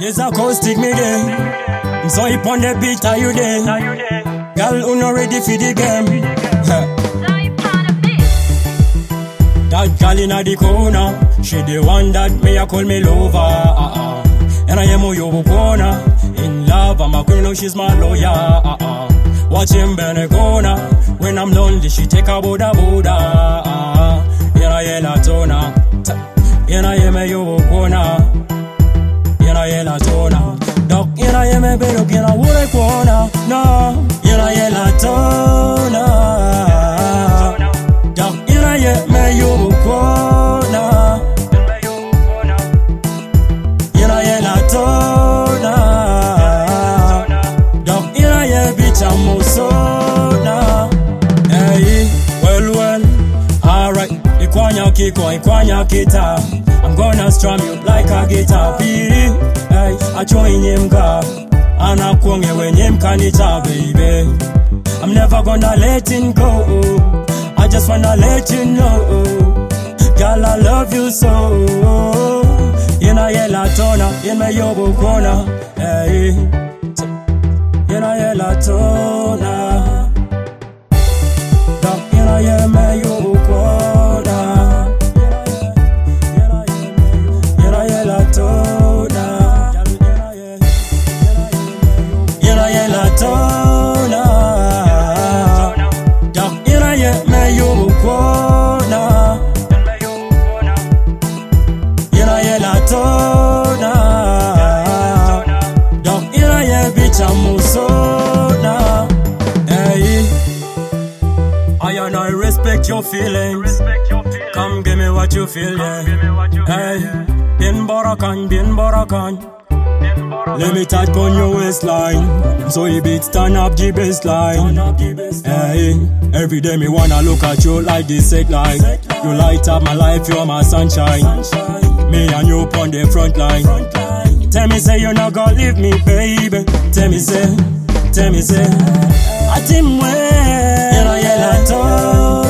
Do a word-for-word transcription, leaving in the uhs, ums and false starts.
It's acoustic me there. So you on the beat, are you there? Girl, who not ready for the game? That girl inna the corner, she the one that me a call me lover. Uh-uh. And I am who you corner. In love, I'm a queen, no, she's my lawyer. Uh-uh. Watch him bend the corner. When I'm lonely, she take a Buddha Buddha. Uh-uh. And I yell at tona. And I am a you corner. And I yell at tona. Dog, and I am a better, and I would a corner. No, and I yell at tona. Dog, and I am a you corner. And I yell at tona. Dog, and I am a bitch, I'm also. Hey, well, well, alright. Ikwanya kiko, ikwanya kita. I'm gonna strum you like a guitar. Hey, I join him ka. Ana kuonge wenye mkanita, baby. I'm never gonna let him go. I just wanna let you know, girl, I love you so. Yena yela tona, yena yobo kona. Hey, yena yela tona. Dog, yena yema yobo kona. Yena yela tona. Yena yela tona. Dog, yena yema yobo kona. Yena yela tona. Dog, yena ye bitch amusona. Hey, I and I respect your feelings. Come give me what you feel, yeah. Hey, bin barakan, bin barakan. Let me touch on your waistline. So you beat stand up the baseline. Hey, every day me wanna look at you like this sick light. You light up my life, you're my sunshine. Me and you on the front line. Tell me say you not gonna leave me, baby. Tell me say, tell me say, I think when you know you're